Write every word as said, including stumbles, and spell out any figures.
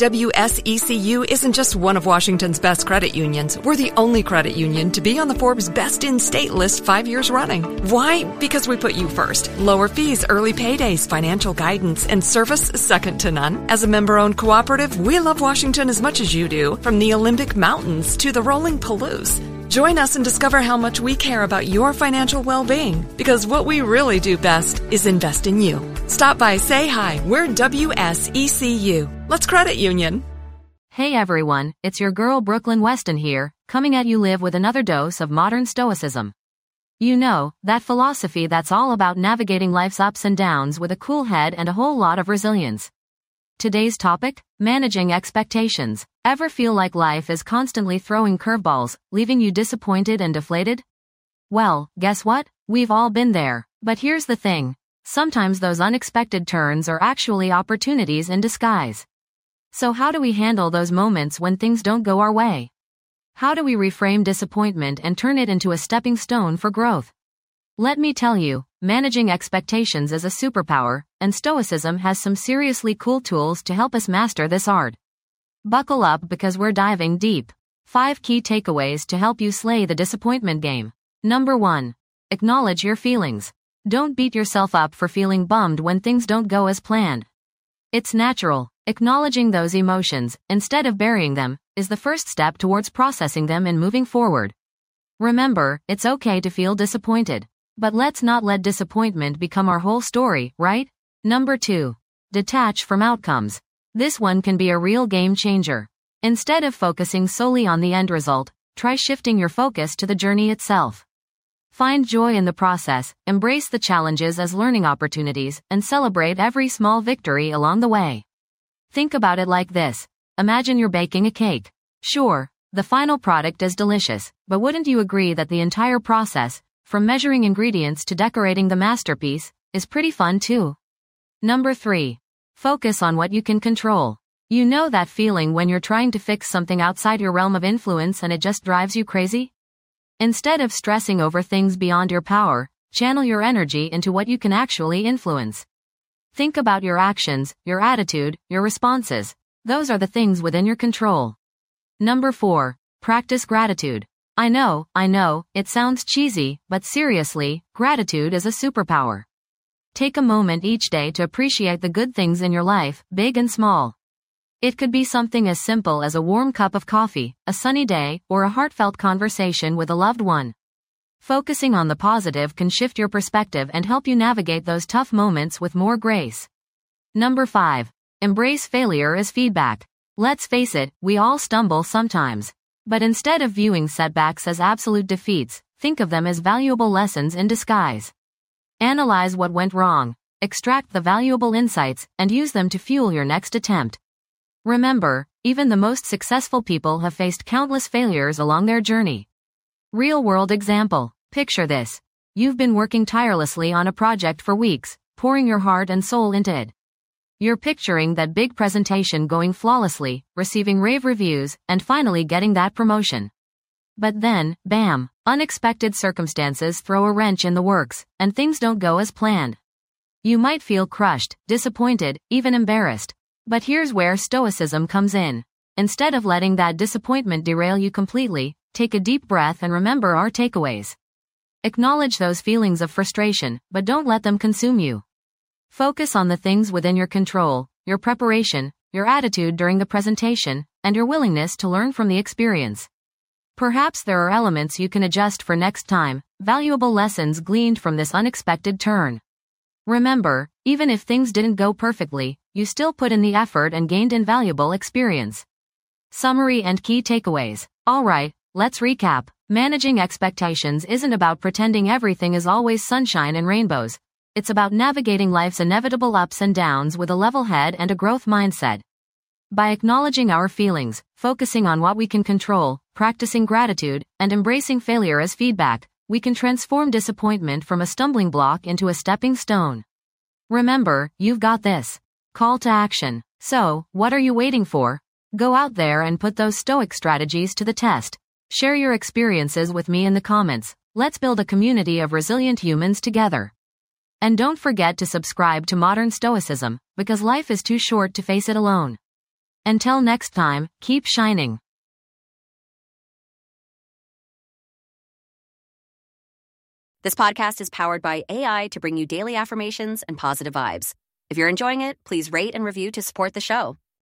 W S E C U isn't just one of Washington's best credit unions. We're the only credit union to be on the Forbes Best in State list five years running. Why? Because we put you first. Lower fees, early paydays, financial guidance, and service second to none. As a member-owned cooperative, we love Washington as much as you do, from the Olympic Mountains to the rolling Palouse. Join us and discover how much we care about your financial well-being, because what we really do best is invest in you. Stop by, say hi. We're W S E C U. Let's credit union. Hey everyone, it's your girl Brooklyn Weston here, coming at you live with another dose of modern stoicism. You know, that philosophy that's all about navigating life's ups and downs with a cool head and a whole lot of resilience. Today's topic? Managing expectations. Ever feel like life is constantly throwing curveballs, leaving you disappointed and deflated? Well, guess what? We've all been there. But here's the thing. Sometimes those unexpected turns are actually opportunities in disguise. So how do we handle those moments when things don't go our way? How do we reframe disappointment and turn it into a stepping stone for growth? Let me tell you, managing expectations is a superpower, and Stoicism has some seriously cool tools to help us master this art. Buckle up because we're diving deep. Five key takeaways to help you slay the disappointment game. Number one. Acknowledge your feelings. Don't beat yourself up for feeling bummed when things don't go as planned. It's natural. Acknowledging those emotions, instead of burying them, is the first step towards processing them and moving forward. Remember, it's okay to feel disappointed. But let's not let disappointment become our whole story, right? Number two. Detach from outcomes. This one can be a real game changer. Instead of focusing solely on the end result, try shifting your focus to the journey itself. Find joy in the process, embrace the challenges as learning opportunities, and celebrate every small victory along the way. Think about it like this. Imagine you're baking a cake. Sure, the final product is delicious, but wouldn't you agree that the entire process, from measuring ingredients to decorating the masterpiece, is pretty fun too? Number three. Focus on what you can control. You know that feeling when you're trying to fix something outside your realm of influence and it just drives you crazy? Instead of stressing over things beyond your power, channel your energy into what you can actually influence. Think about your actions, your attitude, your responses. Those are the things within your control. Number four. Practice gratitude. I know, I know, it sounds cheesy, but seriously, gratitude is a superpower. Take a moment each day to appreciate the good things in your life, big and small. It could be something as simple as a warm cup of coffee, a sunny day, or a heartfelt conversation with a loved one. Focusing on the positive can shift your perspective and help you navigate those tough moments with more grace. Number five. Embrace failure as feedback. Let's face it, we all stumble sometimes. But instead of viewing setbacks as absolute defeats, think of them as valuable lessons in disguise. Analyze what went wrong, extract the valuable insights, and use them to fuel your next attempt. Remember, even the most successful people have faced countless failures along their journey. Real-world example. Picture this. You've been working tirelessly on a project for weeks, pouring your heart and soul into it. You're picturing that big presentation going flawlessly, receiving rave reviews, and finally getting that promotion. But then, bam, unexpected circumstances throw a wrench in the works, and things don't go as planned. You might feel crushed, disappointed, even embarrassed. But here's where Stoicism comes in. Instead of letting that disappointment derail you completely, take a deep breath and remember our takeaways. Acknowledge those feelings of frustration, but don't let them consume you. Focus on the things within your control, your preparation, your attitude during the presentation, and your willingness to learn from the experience. Perhaps there are elements you can adjust for next time, valuable lessons gleaned from this unexpected turn. Remember, even if things didn't go perfectly, you still put in the effort and gained invaluable experience. Summary and key takeaways. Alright, let's recap. Managing expectations isn't about pretending everything is always sunshine and rainbows. It's about navigating life's inevitable ups and downs with a level head and a growth mindset. By acknowledging our feelings, focusing on what we can control, practicing gratitude, and embracing failure as feedback, we can transform disappointment from a stumbling block into a stepping stone. Remember, you've got this. Call to action. So, what are you waiting for? Go out there and put those stoic strategies to the test. Share your experiences with me in the comments. Let's build a community of resilient humans together. And don't forget to subscribe to Modern Stoicism, because life is too short to face it alone. Until next time, keep shining. This podcast is powered by A I to bring you daily affirmations and positive vibes. If you're enjoying it, please rate and review to support the show.